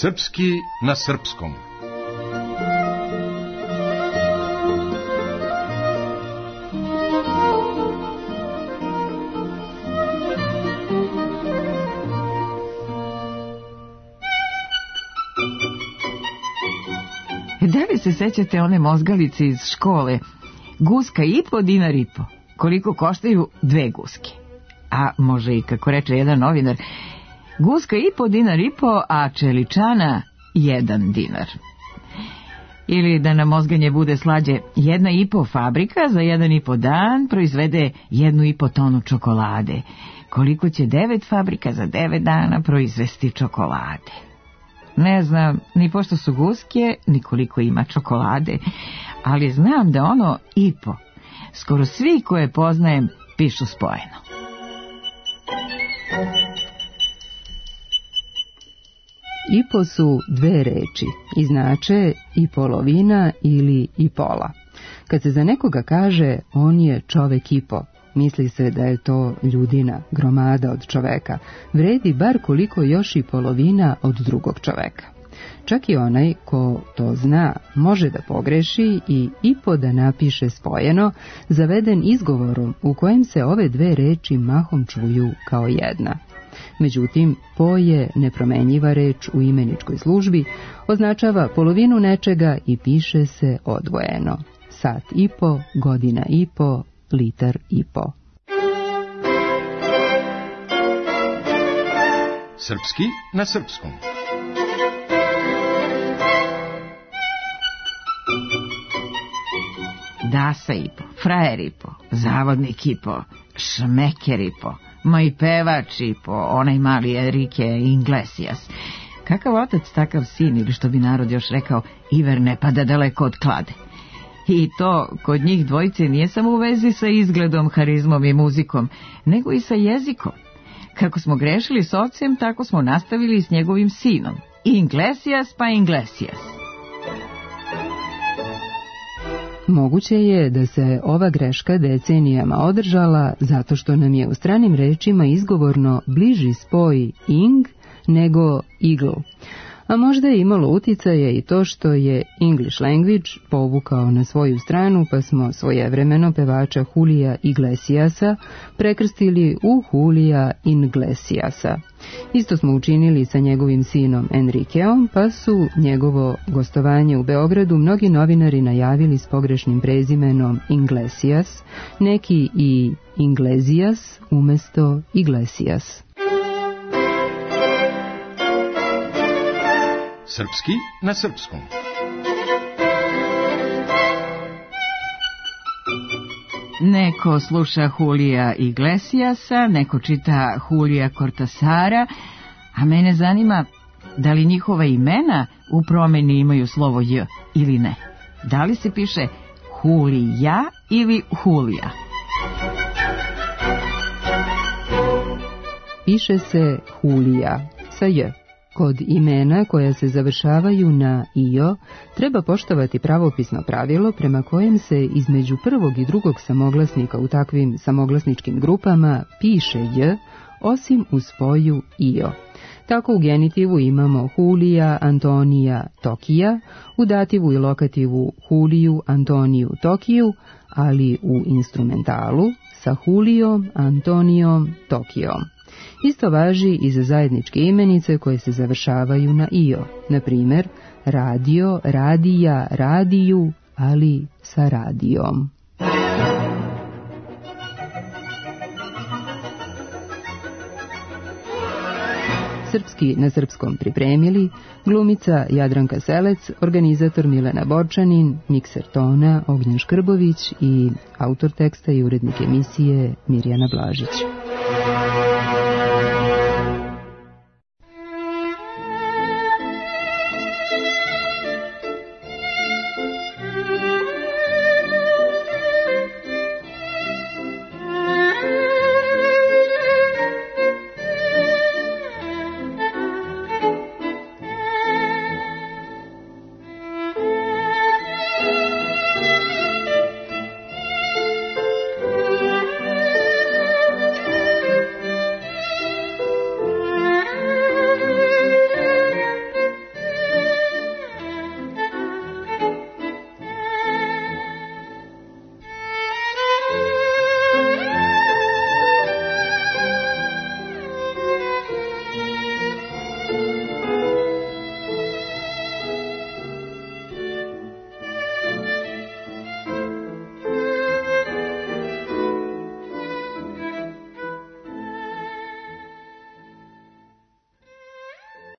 Srpski na srpskom. Da li se sećate one mozgalice iz škole? Guska i po, dinar i po. Koliko koštaju 2 guske? A može i, kako reče jedan novinar, guska i po, dinar i po, a čeličana 1 dinar. Ili da nam mozganje bude slađe, 1,5 fabrika za 1,5 dan proizvede 1,5 tonu čokolade. Koliko će 9 fabrika za 9 dana proizvesti čokolade? Ne znam ni pošto su guske, ni koliko ima čokolade, ali znam da ono i po, skoro svi koje poznajem pišu spojeno. I po su 2 reči i znače i polovina ili i pola. Kad se za nekoga kaže on je čovek i po, misli se da je to ljudina, gromada od čoveka, vredi bar koliko još i polovina od drugog čoveka. Čak i onaj ko to zna može da pogreši i po da napiše spojeno, zaveden izgovorom u kojem se ove 2 reči mahom čuju kao jedna. Međutim, po je nepromenjiva reč u imeničkoj službi, označava polovinu nečega i piše se odvojeno. Sat i po, godina i po, litar i po. Srpski na srpskom. Dasa i po, frajer i po, zavodnik i po, šmeker i po, moj pevač i po, onaj mali Enrique Iglesias. Kakav otac, takav sin, ili što bi narod još rekao, iver ne pada daleko od klade. I to kod njih dvojice nije samo u vezi sa izgledom, harizmom i muzikom, nego i sa jezikom. Kako smo grešili s ocem, tako smo nastavili s njegovim sinom. Iglesias pa Iglesias. Moguće je da se ova greška decenijama održala zato što nam je u stranim rečima izgovorno bliži spoj ing nego eagle. A možda je imalo uticaja i to što je English language povukao na svoju stranu, pa smo svojevremeno pevača Julija Iglesiasa prekrstili u Julija Iglesiasa. Isto smo učinili sa njegovim sinom Enriqueom, pa su njegovo gostovanje u Beogradu mnogi novinari najavili s pogrešnim prezimenom Iglesias, neki i Iglesias umesto Iglesias. Srpski na srpskom. Neko sluša Julija Iglesiasa, neko čita Julija Cortasara, a mene zanima da li njihova imena u promeni imaju slovo J ili ne. Da li se piše Julija ili Julija? Piše se Julija sa J. Kod imena koja se završavaju na io treba poštovati pravopisno pravilo prema kojem se između prvog i drugog samoglasnika u takvim samoglasničkim grupama piše j, osim u spoju io. Tako u genitivu imamo Julija, Antonija, Tokija, u dativu i lokativu Juliju, Antoniju, Tokiju, ali u instrumentalu sa Julijom, Antonijom, Tokijom. Isto važi i za zajedničke imenice koje se završavaju na io, na primjer radio, radija, radiju, ali sa radijom. Srpski na srpskom pripremili glumica Jadranka Selec, organizator Milena Borčanin, mikser tona Ognjen Škrbović i autor teksta i urednik emisije Mirjana Blažić.